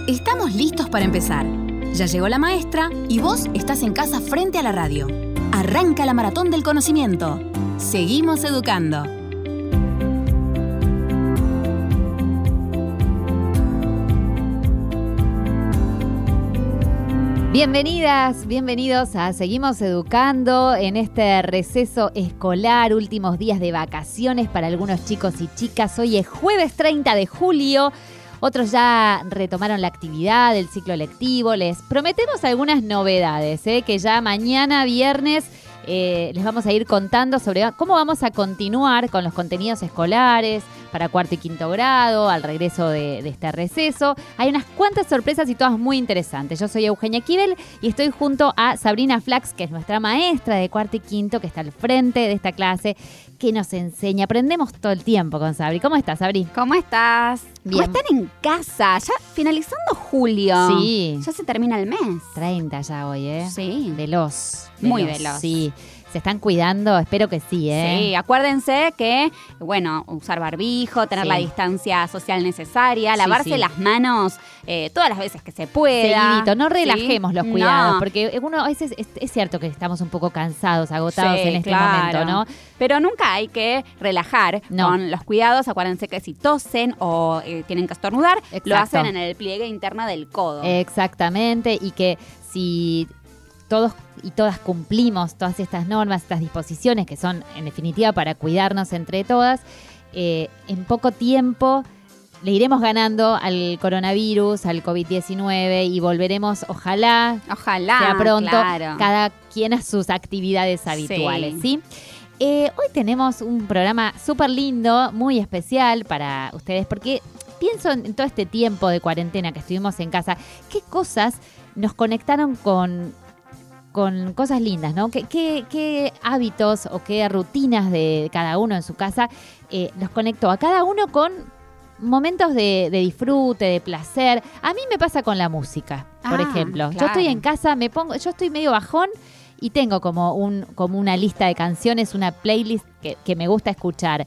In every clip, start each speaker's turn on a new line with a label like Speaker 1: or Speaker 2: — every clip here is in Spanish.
Speaker 1: Estamos listos para empezar. Ya llegó la maestra y vos estás en casa frente a la radio. Arranca la maratón del conocimiento. Seguimos educando.
Speaker 2: Bienvenidas, bienvenidos a Seguimos Educando en este receso escolar, últimos días de vacaciones para algunos chicos y chicas. Hoy es jueves 30 de julio. Otros ya retomaron la actividad del ciclo lectivo. Les prometemos algunas novedades, que ya mañana viernes les vamos a ir contando sobre cómo vamos a continuar con los contenidos escolares para cuarto y quinto grado, al regreso de este receso. Hay unas cuantas sorpresas y todas muy interesantes. Yo soy Eugenia Kibel y estoy junto a Sabrina Flax, que es nuestra maestra de cuarto y quinto, que está al frente de esta clase, que nos enseña. Aprendemos todo el tiempo con Sabri. ¿Cómo estás, Sabri?
Speaker 3: ¿Cómo estás?
Speaker 2: Bien.
Speaker 3: ¿Cómo están en casa? Ya finalizando julio.
Speaker 2: Sí.
Speaker 3: Ya se termina el mes.
Speaker 2: 30 ya hoy, ¿eh?
Speaker 3: Sí.
Speaker 2: Veloz.
Speaker 3: Muy veloz.
Speaker 2: Sí. ¿Se están cuidando? Espero que sí, ¿eh?
Speaker 3: Sí, acuérdense que, bueno, usar barbijo, tener la distancia social necesaria, lavarse las manos todas las veces que se pueda.
Speaker 2: Seguidito, no relajemos los cuidados,
Speaker 3: no.
Speaker 2: porque uno a veces es cierto que estamos un poco cansados, agotados en este momento, ¿no?
Speaker 3: Pero nunca hay que relajar con los cuidados. Acuérdense que si tosen o tienen que estornudar, lo hacen en el pliegue interno del codo.
Speaker 2: Exactamente, y que si todos y todas cumplimos todas estas normas, estas disposiciones que son en definitiva para cuidarnos entre todas, en poco tiempo le iremos ganando al coronavirus, al COVID-19 y volveremos, ojalá sea pronto, cada quien a sus actividades habituales, ¿sí? Hoy tenemos un programa súper lindo, muy especial para ustedes, porque pienso en todo este tiempo de cuarentena que estuvimos en casa, qué cosas nos conectaron con cosas lindas, ¿no? ¿Qué hábitos o qué rutinas de cada uno en su casa nos conectó a cada uno con momentos de disfrute, de placer? A mí me pasa con la música, por ejemplo.
Speaker 3: Claro.
Speaker 2: Yo estoy en casa, yo estoy medio bajón y tengo como una lista de canciones, una playlist que me gusta escuchar.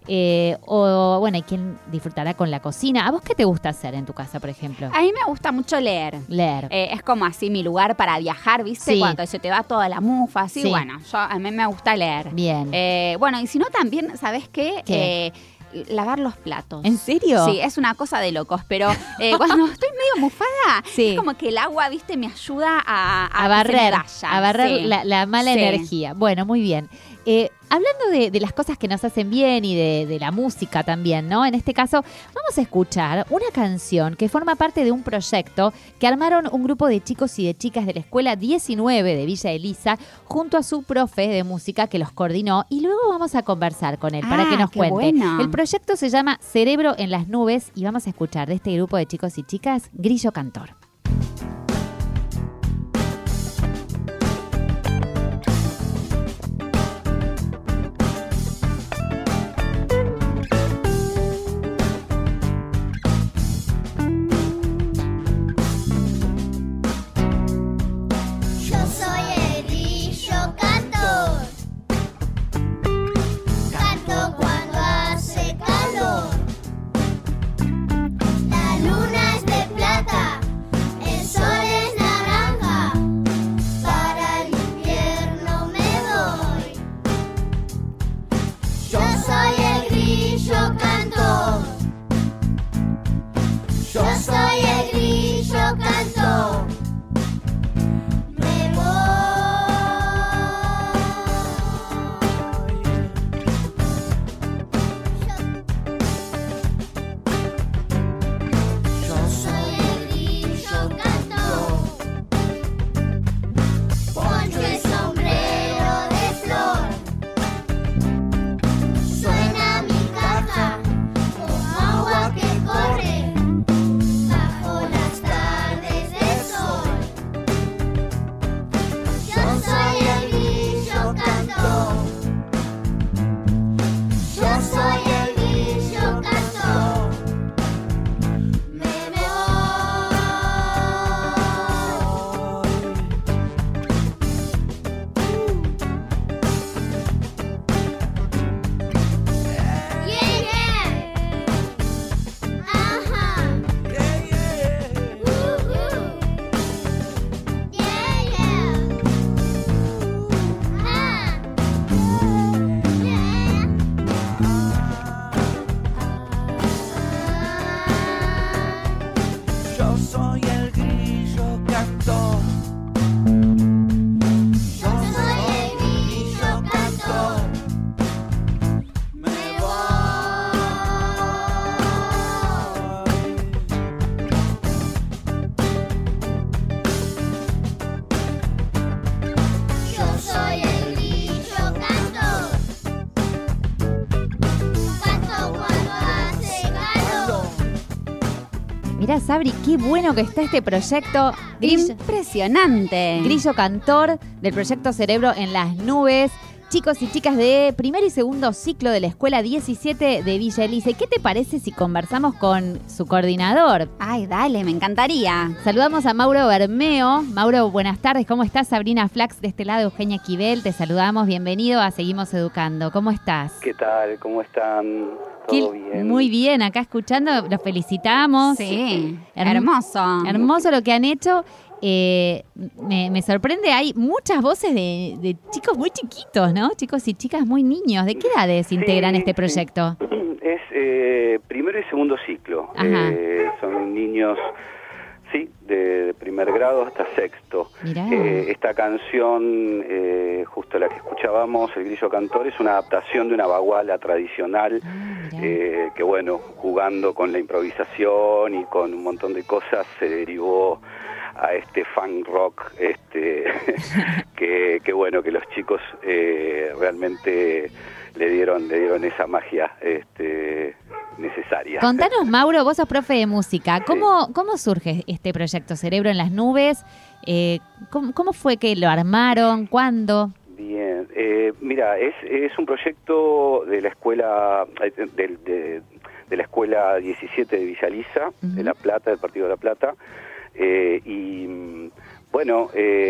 Speaker 2: O bueno, hay quien disfrutará con la cocina. ¿A vos qué te gusta hacer en tu casa, por ejemplo?
Speaker 3: A mí me gusta mucho leer. Es como así mi lugar para viajar, ¿viste?
Speaker 2: Sí.
Speaker 3: Cuando se te va toda la mufa, así.
Speaker 2: Sí.
Speaker 3: Bueno, a mí me gusta leer.
Speaker 2: Bien.
Speaker 3: Bueno, y si no también, ¿sabés qué?
Speaker 2: ¿Qué?
Speaker 3: Lavar los platos.
Speaker 2: ¿En serio?
Speaker 3: Sí, es una cosa de locos, pero cuando estoy medio mufada,
Speaker 2: Sí.
Speaker 3: es como que el agua, ¿viste? Me ayuda a
Speaker 2: barrer,
Speaker 3: que se me vaya.
Speaker 2: a barrer
Speaker 3: Sí.
Speaker 2: la mala
Speaker 3: Sí.
Speaker 2: energía. Bueno, muy bien. Hablando de las cosas que nos hacen bien y de la música también, ¿no? En este caso, vamos a escuchar una canción que forma parte de un proyecto que armaron un grupo de chicos y de chicas de la Escuela 19 de Villa Elisa junto a su profe de música que los coordinó, y luego vamos a conversar con él para que nos
Speaker 3: qué
Speaker 2: cuente.
Speaker 3: bueno.
Speaker 2: El proyecto se llama Cerebro en las Nubes y vamos a escuchar de este grupo de chicos y chicas Grillo Cantor.
Speaker 4: La luna es de plata,
Speaker 2: Mirá, Sabri, qué bueno que está este proyecto.
Speaker 3: Impresionante.
Speaker 2: Grillo cantor del proyecto Cerebro en las Nubes. Chicos y chicas de primer y segundo ciclo de la Escuela 17 de Villa Elisa. ¿Y qué te parece si conversamos con su coordinador?
Speaker 3: Ay, dale, me encantaría.
Speaker 2: Saludamos a Mauro Bermeo. Mauro, buenas tardes. ¿Cómo estás? Sabrina Flax, de este lado, Eugenia Esquivel. Te saludamos. Bienvenido a Seguimos Educando. ¿Cómo estás?
Speaker 4: ¿Qué tal? ¿Cómo están? ¿Todo bien?
Speaker 2: Muy bien. Acá escuchando, los felicitamos.
Speaker 3: Sí, hermoso.
Speaker 2: Hermoso lo que han hecho. Me sorprende, hay muchas voces de chicos muy chiquitos, ¿no? Chicos y chicas muy niños. ¿De qué edades integran este proyecto?
Speaker 4: Es primero y segundo ciclo. Son niños, sí, de primer grado hasta sexto. Esta canción, justo la que escuchábamos, El Grillo Cantor, es una adaptación de una baguala tradicional, que bueno, jugando con la improvisación y con un montón de cosas, se derivó a este funk rock, que bueno, que los chicos realmente le dieron esa magia necesaria.
Speaker 2: Contanos, Mauro, vos sos profe de música. ¿Cómo surge este proyecto Cerebro en las Nubes? ¿Cómo fue que lo armaron? ¿Cuándo?
Speaker 4: Bien, mira, es un proyecto de la escuela de la Escuela 17 de Villa Elisa, de La Plata, del Partido de La Plata. Y bueno,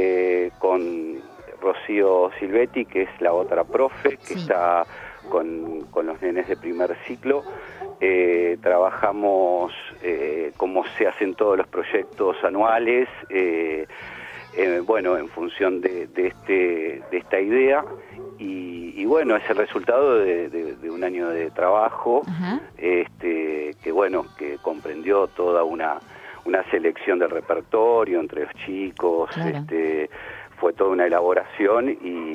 Speaker 4: con Rocío Silvetti, que es la otra profe, que está con los nenes de primer ciclo, trabajamos como se hacen todos los proyectos anuales, bueno, en función de esta idea, y bueno, es el resultado de un año de trabajo, que bueno, que comprendió toda una selección del repertorio entre los chicos, claro. Fue toda una elaboración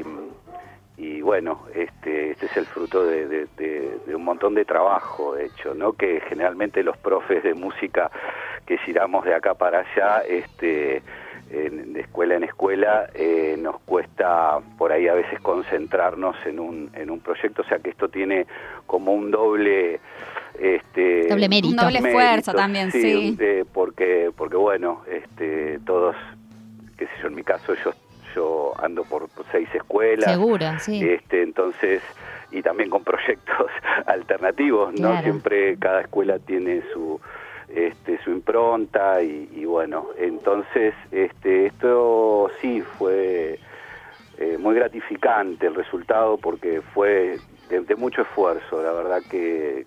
Speaker 4: y bueno, este es el fruto de un montón de trabajo, de hecho, ¿no? Que generalmente los profes de música que giramos de acá para allá, de escuela en escuela, nos cuesta por ahí a veces concentrarnos en un proyecto, o sea que esto tiene como un doble
Speaker 2: mérito.
Speaker 3: Un doble esfuerzo también, sí.
Speaker 4: Porque bueno, todos, qué sé yo, en mi caso yo ando por 6 escuelas.
Speaker 2: Seguro, sí.
Speaker 4: Entonces, y también con proyectos alternativos, ¿no? Claro. Siempre cada escuela tiene su impronta y bueno, entonces esto sí fue muy gratificante el resultado porque fue de mucho esfuerzo, la verdad que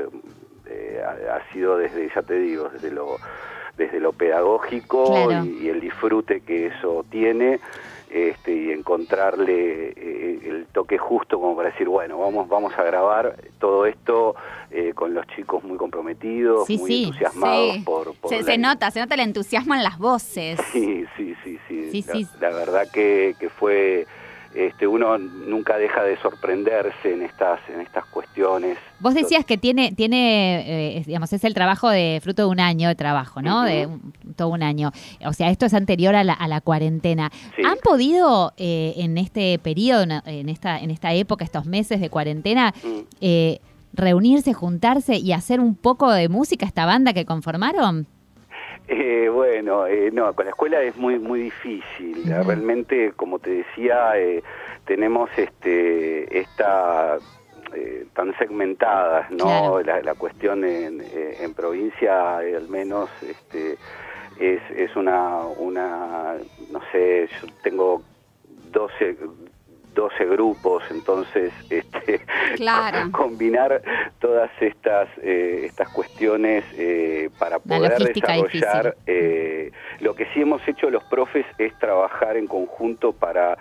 Speaker 4: ha sido desde, ya te digo, desde lo pedagógico, claro. y el disfrute que eso tiene, y encontrarle el toque justo como para decir, bueno, vamos a grabar todo esto con los chicos muy comprometidos, muy entusiasmados por
Speaker 3: se nota el entusiasmo en las voces.
Speaker 4: Sí. La verdad que fue uno nunca deja de sorprenderse en estas cuestiones.
Speaker 2: Vos decías que tiene digamos, es el trabajo de fruto de un año de trabajo, ¿no? Uh-huh. De todo un año. O sea, esto es anterior a la cuarentena. Sí. ¿Han podido en este periodo, en esta época, estos meses de cuarentena, reunirse, juntarse y hacer un poco de música, esta banda que conformaron?
Speaker 4: Bueno, no, con la escuela es muy muy difícil. Uh-huh. Realmente, como te decía, tenemos esta tan segmentadas, ¿no? Claro. La cuestión en provincia, al menos, es una no sé, yo tengo 12 grupos, grupos, entonces
Speaker 3: claro.
Speaker 4: combinar todas estas cuestiones para poder desarrollar lo que sí hemos hecho los profes es trabajar en conjunto para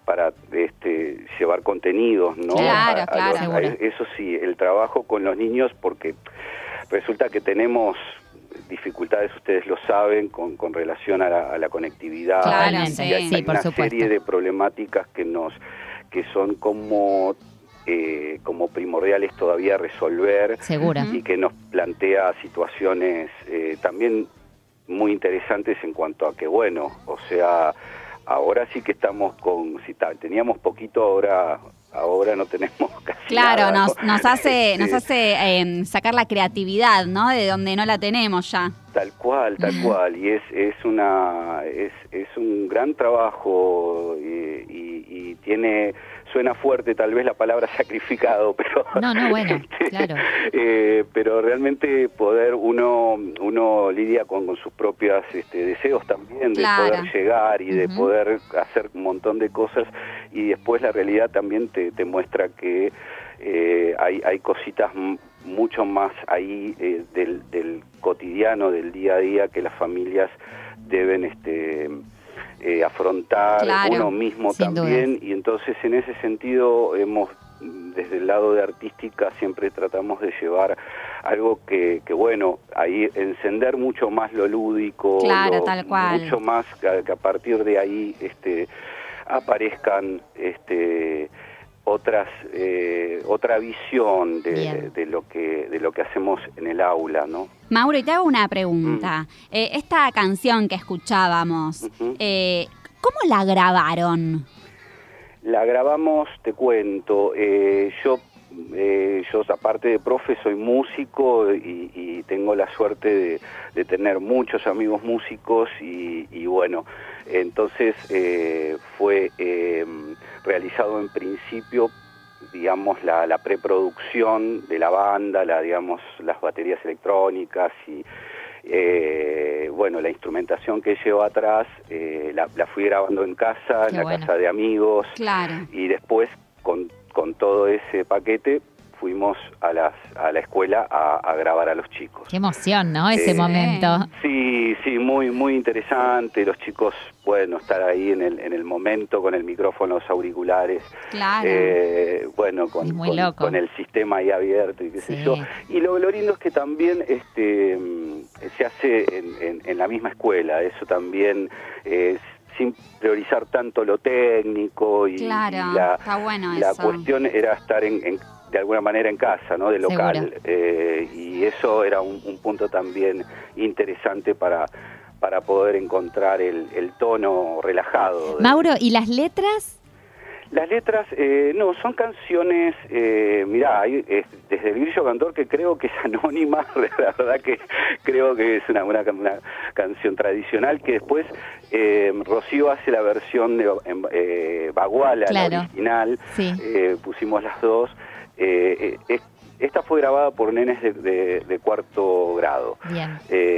Speaker 4: llevar contenidos, ¿no?
Speaker 3: Claro,
Speaker 4: eso sí, el trabajo con los niños, porque resulta que tenemos dificultades, ustedes lo saben, con relación a la conectividad.
Speaker 2: Claro,
Speaker 4: sí, hay
Speaker 2: por
Speaker 4: una
Speaker 2: supuesto.
Speaker 4: Serie de problemáticas que son como primordiales todavía resolver.
Speaker 2: Segura.
Speaker 4: Y que nos plantea situaciones también muy interesantes en cuanto a que, bueno, o sea, ahora sí que estamos teníamos poquito, ahora ahora no tenemos casi
Speaker 3: claro,
Speaker 4: nada, ¿no?
Speaker 3: nos hace sacar la creatividad, ¿no? De donde no la tenemos ya.
Speaker 4: Tal cual, y es un gran trabajo y tiene, suena fuerte tal vez la palabra sacrificado, pero
Speaker 2: bueno, claro.
Speaker 4: Pero realmente poder uno lidia con sus propios deseos también, de poder llegar y de poder hacer un montón de cosas, y después la realidad también te muestra que hay cositas mucho más ahí del cotidiano, del día a día, que las familias deben afrontar, uno mismo también, y entonces en ese sentido desde el lado de artística siempre tratamos de llevar algo que bueno, ahí encender mucho más lo lúdico,
Speaker 3: tal cual,
Speaker 4: mucho más que a partir de ahí aparezcan otra visión de lo que hacemos en el aula, ¿no?
Speaker 3: Mauro, y te hago una pregunta. Esta canción que escuchábamos, ¿cómo la grabaron?
Speaker 4: La grabamos, te cuento, yo aparte de profe soy músico y tengo la suerte de tener muchos amigos músicos y bueno, entonces fue realizado en principio, digamos, la preproducción de la banda, las baterías electrónicas y bueno, la instrumentación que llevo atrás, la fui grabando en casa, en la casa de amigos, y después con todo ese paquete fuimos a la escuela a grabar a los chicos.
Speaker 2: Qué emoción, ¿no? Ese momento.
Speaker 4: Sí, muy muy interesante. Los chicos, bueno, estar ahí en el momento con el micrófono, los auriculares.
Speaker 3: Claro.
Speaker 4: Bueno, con el sistema ahí abierto y qué sé yo. Y lo lindo es que también se hace en la misma escuela. Eso también sin priorizar tanto lo técnico y
Speaker 3: está bueno
Speaker 4: la
Speaker 3: eso.
Speaker 4: cuestión era estar de alguna manera en casa, ¿no? De local. Y eso era un punto también interesante para poder encontrar el tono relajado.
Speaker 2: Mauro, ¿y las letras?
Speaker 4: Las letras, no, son canciones, mirá, hay, desde El Grillo Cantor, que creo que es anónima, la verdad que creo que es una canción tradicional, que después Rocío hace la versión de Baguala, la original, pusimos las dos. Esta fue grabada por nenes de cuarto grado.
Speaker 2: Bien.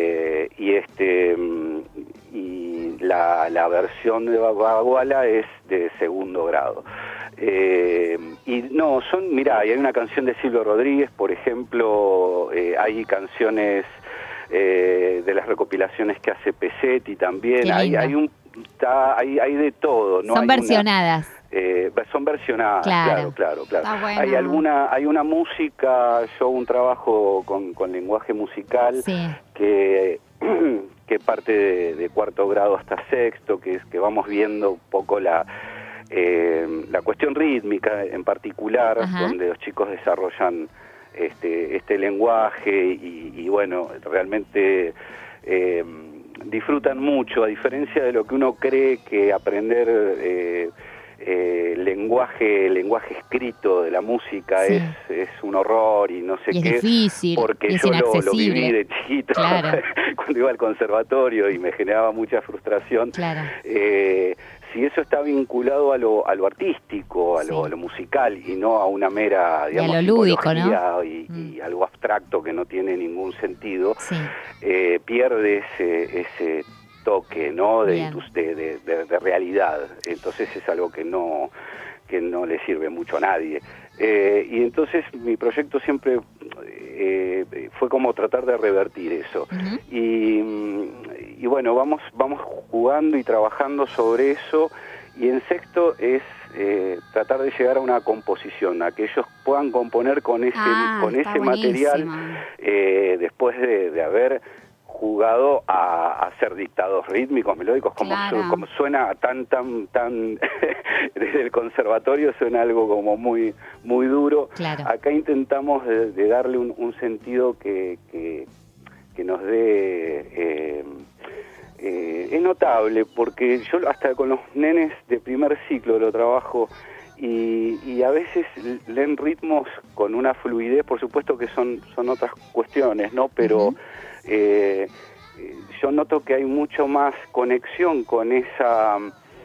Speaker 4: Y la versión de Baguala es de segundo grado. Y no, mirá, hay una canción de Silvio Rodríguez, por ejemplo, hay canciones de las recopilaciones que hace Pesetti también, hay de todo, ¿no?
Speaker 2: Son versionadas.
Speaker 4: Son versionadas, claro.
Speaker 3: Bueno.
Speaker 4: Hay una música, un trabajo con lenguaje musical que parte de cuarto grado hasta sexto, que vamos viendo un poco la cuestión rítmica en particular, donde los chicos desarrollan este lenguaje y bueno, realmente disfrutan mucho, a diferencia de lo que uno cree que aprender lenguaje escrito de la música es un horror y no sé qué,
Speaker 2: es difícil,
Speaker 4: porque yo lo viví de chiquito cuando iba al conservatorio y me generaba mucha frustración. Si eso está vinculado a lo artístico, a lo musical y no a una mera, digamos,
Speaker 2: y a lo lúdico, ¿no?
Speaker 4: y algo abstracto que no tiene ningún sentido, pierde ese toque, ¿no? de realidad. Entonces es algo que no le sirve mucho a nadie. Y entonces mi proyecto siempre fue como tratar de revertir eso. Y bueno, vamos jugando y trabajando sobre eso, y en sexto es tratar de llegar a una composición, a que ellos puedan componer con ese material, después de haber jugado a hacer dictados rítmicos, melódicos, como suena tan desde el conservatorio suena algo como muy muy duro. Acá intentamos de darle un sentido que nos dé es notable, porque yo hasta con los nenes de primer ciclo lo trabajo y a veces leen ritmos con una fluidez, por supuesto que son otras cuestiones, ¿no? Pero yo noto que hay mucho más conexión con esa...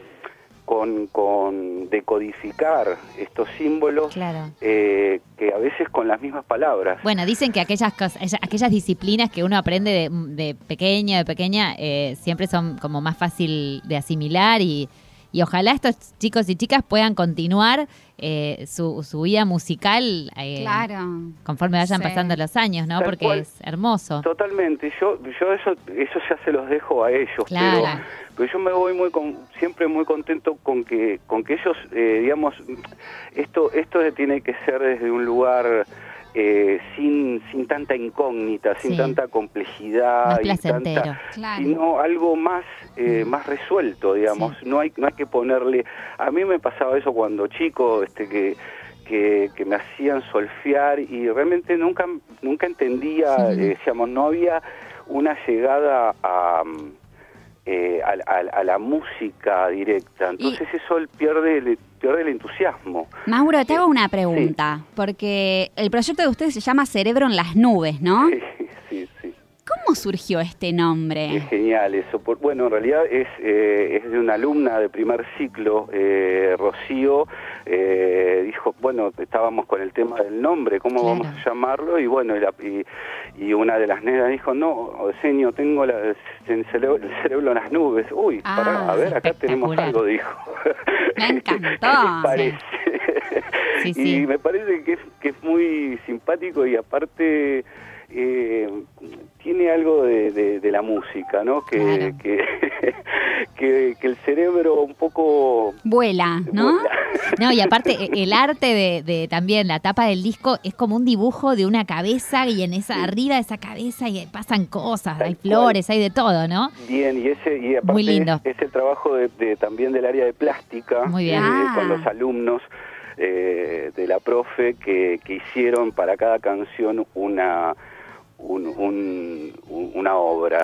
Speaker 4: Con decodificar estos símbolos,
Speaker 2: claro,
Speaker 4: que a veces con las mismas palabras.
Speaker 2: Bueno, dicen que aquellas disciplinas que uno aprende de pequeña, siempre son como más fácil de asimilar y ojalá estos chicos y chicas puedan continuar su vida musical
Speaker 3: claro,
Speaker 2: conforme vayan pasando los años, ¿no?
Speaker 4: Tal
Speaker 2: Porque
Speaker 4: cual.
Speaker 2: es hermoso.
Speaker 4: Totalmente. Yo eso ya se los dejo a ellos,
Speaker 2: Claro.
Speaker 4: pero yo me voy siempre muy contento con que ellos, digamos, esto tiene que ser desde un lugar sin tanta incógnita, sin tanta complejidad,
Speaker 2: más placentero,
Speaker 3: claro,
Speaker 4: sino algo más más resuelto, digamos.
Speaker 2: Sí.
Speaker 4: No hay que ponerle. A mí me pasaba eso cuando chico, que me hacían solfear y realmente nunca entendía, decíamos, no había una llegada a la música directa, entonces eso pierde el entusiasmo.
Speaker 3: Mauro, te hago una pregunta, porque el proyecto de ustedes se llama Cerebro en las Nubes, ¿no?
Speaker 4: Sí.
Speaker 3: ¿Cómo surgió este nombre?
Speaker 4: Es genial eso. Bueno, en realidad es de una alumna de primer ciclo, Rocío, dijo, bueno, estábamos con el tema del nombre, ¿cómo vamos a llamarlo? Y bueno, y una de las nenas dijo, no, Senio, tengo el cerebro en las nubes. Uy, pará, a ver, acá tenemos algo, dijo.
Speaker 3: Me encantó.
Speaker 4: ¿Qué les parece?
Speaker 2: Sí.
Speaker 4: Y me parece que es muy simpático y aparte... tiene algo de la música, ¿no?
Speaker 2: Claro.
Speaker 4: Que el cerebro un poco...
Speaker 3: Vuela, ¿no?
Speaker 4: Vuela.
Speaker 2: No, y aparte el arte de también la tapa del disco es como un dibujo de una cabeza y arriba de esa cabeza y pasan cosas, hay flores, hay de todo, ¿no?
Speaker 4: Bien, y aparte
Speaker 2: muy lindo.
Speaker 4: Es el trabajo también del área de plástica,
Speaker 2: Muy bien.
Speaker 4: con los alumnos de la profe que hicieron para cada canción una obra,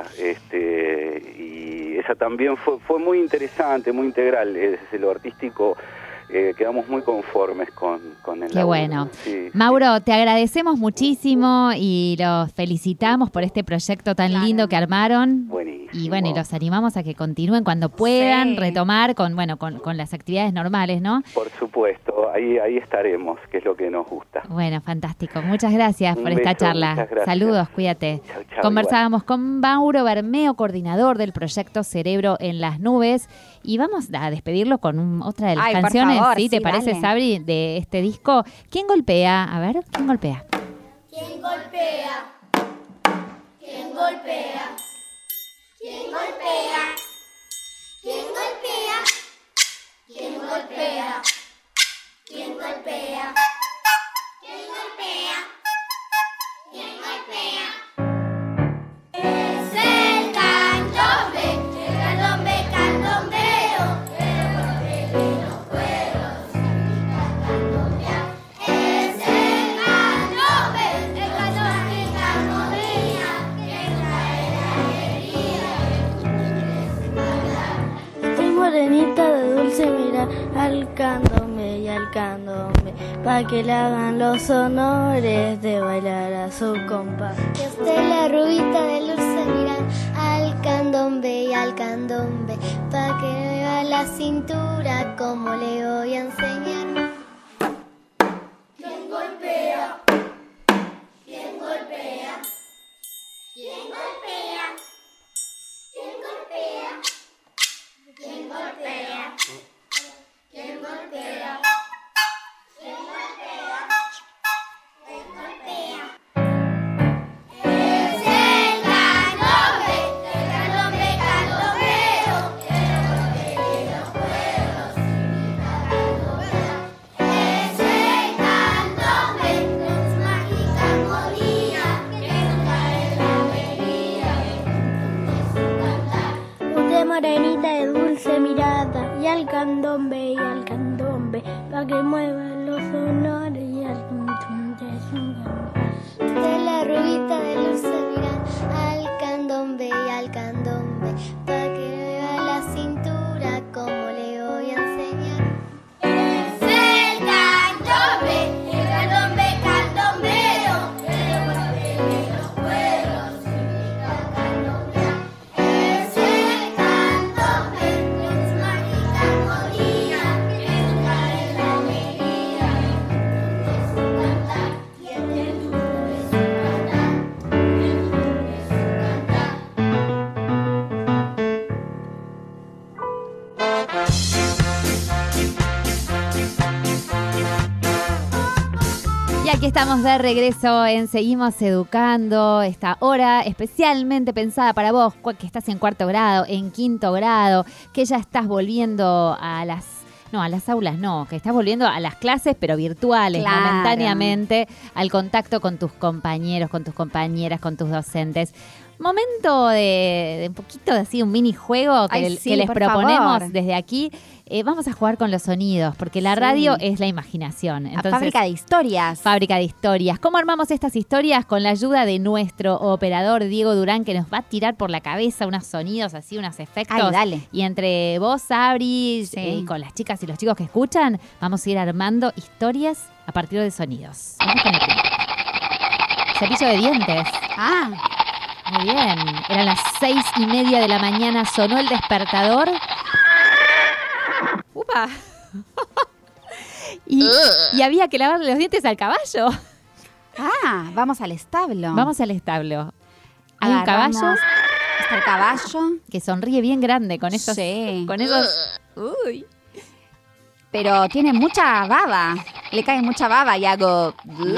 Speaker 4: y esa también fue muy interesante, muy integral. Desde lo artístico quedamos muy conformes con el
Speaker 2: Qué
Speaker 4: laburo.
Speaker 2: Bueno.
Speaker 4: Sí,
Speaker 2: Mauro, te agradecemos muchísimo y los felicitamos por este proyecto tan lindo que armaron.
Speaker 4: Buenísimo.
Speaker 2: Y bueno, y los animamos a que continúen cuando puedan retomar con las actividades normales, ¿no?
Speaker 4: Por supuesto, ahí estaremos, que es lo que nos gusta.
Speaker 2: Bueno, fantástico. Muchas gracias por esta charla.
Speaker 4: Muchas gracias.
Speaker 2: Saludos, cuídate.
Speaker 4: Chau,
Speaker 2: Conversábamos con Mauro Bermeo, coordinador del proyecto Cerebro en las Nubes. Y vamos a despedirlo con otra de las canciones,
Speaker 3: por favor,
Speaker 2: ¿sí? ¿Te parece,
Speaker 3: dale.
Speaker 2: Sabri, de este disco? ¿Quién golpea? A ver, ¿quién golpea?
Speaker 5: ¿Quién golpea? ¿Quién golpea? ¿Quién golpea? ¿Quién golpea? ¿Quién golpea? ¿Quién golpea? ¿Quién golpea? ¿Quién golpea? Es el candombe, candombeo, el golpe de los cueros, significa candombear. Es el candombe que candomea, que trae la alegría.
Speaker 6: Estoy morenita de dulce mirar al candombe y al candombe, pa' que le hagan los honores de bailar a su compás.
Speaker 5: Yo estoy la rubita de dulce mirar al candombe y al candombe, pa' que me vea la cintura como le voy a enseñar. ¿Quién golpea? ¿Quién golpea? ¿Quién golpea? ¿Quién golpea? ¿Quién golpea? ¿Quién golpea? ¿Quién golpea? ¿Quién golpea? Es el candombe, candombeo, el golpe de los cueros, significa candombear. Es el candombe, con su mágica armonía, que nos trae la alegría, que juntos cantar.
Speaker 6: Usted morenita de dulce mirada y al candombe, pa' que muevan los honores y al tum de su compás.
Speaker 5: Usted la rubita de dulce mirar al candombe y al candombe, pa' que me vea la cintura como le voy a enseñar. Es el
Speaker 2: Aquí estamos de regreso en Seguimos Educando, esta hora especialmente pensada para vos, que estás en 4º grado, en 5º grado, que ya estás volviendo a las aulas no, que estás volviendo a las clases, pero virtuales,
Speaker 3: claro,
Speaker 2: momentáneamente, al contacto con tus compañeros, con tus compañeras, con tus docentes. Momento de un poquito de así, un minijuego que les proponemos desde aquí. Vamos a jugar con los sonidos, porque la radio es la imaginación. Entonces,
Speaker 3: fábrica de historias.
Speaker 2: Fábrica de historias. ¿Cómo armamos estas historias? Con la ayuda de nuestro operador Diego Durán, que nos va a tirar por la cabeza unos sonidos así, unos efectos.
Speaker 3: Ay, dale.
Speaker 2: Y entre vos, Sabri, y con las chicas y los chicos que escuchan, vamos a ir armando historias a partir de sonidos. Vamos con el primero. Cepillo de dientes.
Speaker 3: Ah,
Speaker 2: Muy bien. Eran las 6:30 de la mañana, sonó el despertador. ¡Upa! y había que lavarle los dientes al caballo.
Speaker 3: vamos al establo.
Speaker 2: Vamos al establo. Hay un caballo.
Speaker 3: Está el caballo.
Speaker 2: Que sonríe bien grande con esos...
Speaker 3: Sí.
Speaker 2: Con esos... Uy.
Speaker 3: Pero tiene mucha baba. Le cae mucha baba y hago...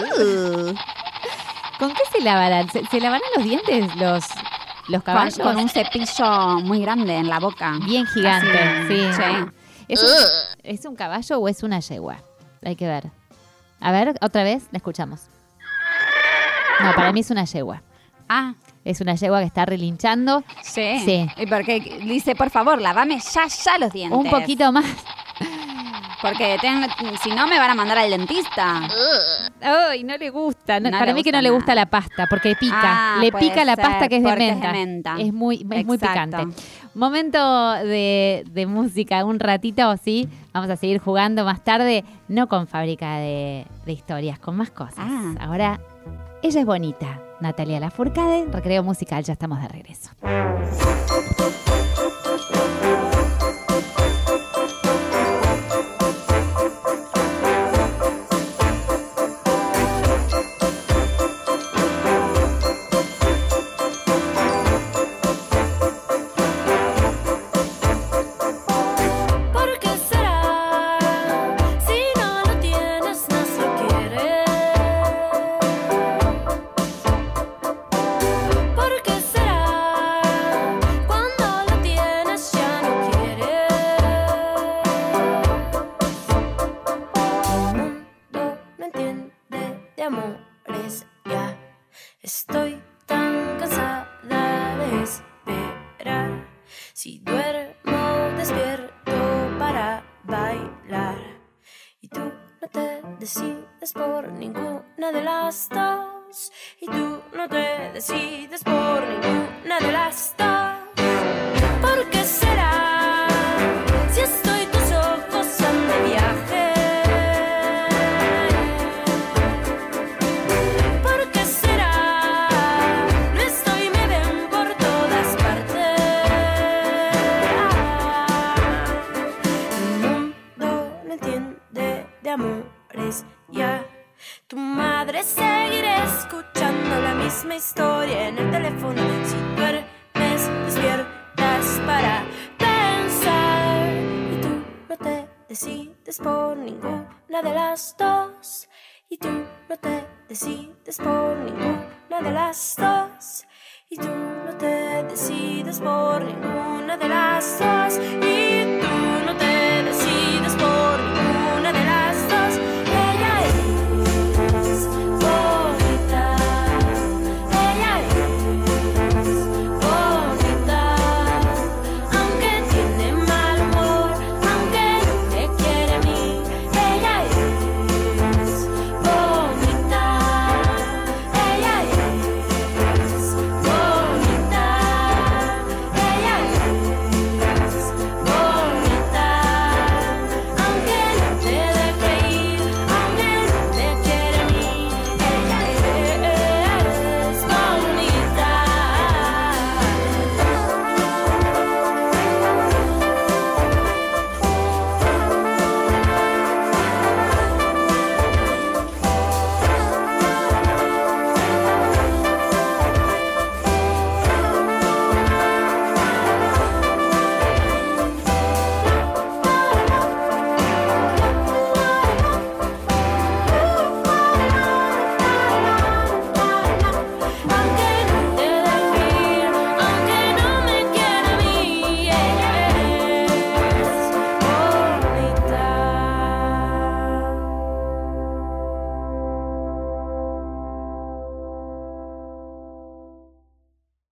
Speaker 2: ¿Con qué se lavarán? ¿Se lavarán los dientes los caballos?
Speaker 3: Con un cepillo muy grande en la boca.
Speaker 2: Bien gigante,
Speaker 3: Así,
Speaker 2: sí. ¿Es un caballo o es una yegua? Hay que ver. A ver, otra vez, la escuchamos. No, para mí es una yegua. Es una yegua que está relinchando.
Speaker 3: Sí. Y porque dice, por favor, lavame ya los dientes.
Speaker 2: Un poquito más.
Speaker 3: Porque si no me van a mandar al dentista.
Speaker 2: Ay, no le gusta.
Speaker 3: No
Speaker 2: para
Speaker 3: le
Speaker 2: mí que
Speaker 3: gusta
Speaker 2: no le
Speaker 3: nada.
Speaker 2: gusta la pasta, porque pica. Le
Speaker 3: puede
Speaker 2: pica la
Speaker 3: ser,
Speaker 2: pasta que es de
Speaker 3: porque
Speaker 2: menta.
Speaker 3: es de menta.
Speaker 2: Es muy
Speaker 3: Exacto.
Speaker 2: picante. Momento de música, un ratito, sí. Vamos a seguir jugando más tarde, no con Fábrica de Historias, con más cosas. Ahora, ella es bonita. Natalia Lafourcade, Recreo Musical, ya estamos de regreso.
Speaker 5: ¿Por qué será? Si no lo tienes, no se quiere. ¿Por qué será? Cuando lo tienes ya no quieres. El mundo no entiende de amores ya. Estoy tan cansada de esperar. Si duermo, despierto para bailar. Y tú no te decides por ninguna de las dos. Y tú no te decides por ninguna de las dos. ¿Por qué será? Si estoy, tus ojos han de viaje. ¿Por qué será? No estoy, me ven por todas partes. El mundo no entiende de amores ya. Tu madre seguirá escuchando la misma historia en el teléfono. Si duermes, despiertas para pensar. Y tú no te decides por ninguna de las dos. Y tú no te decides por ninguna de las dos. Y tú no te decides por ninguna de las dos.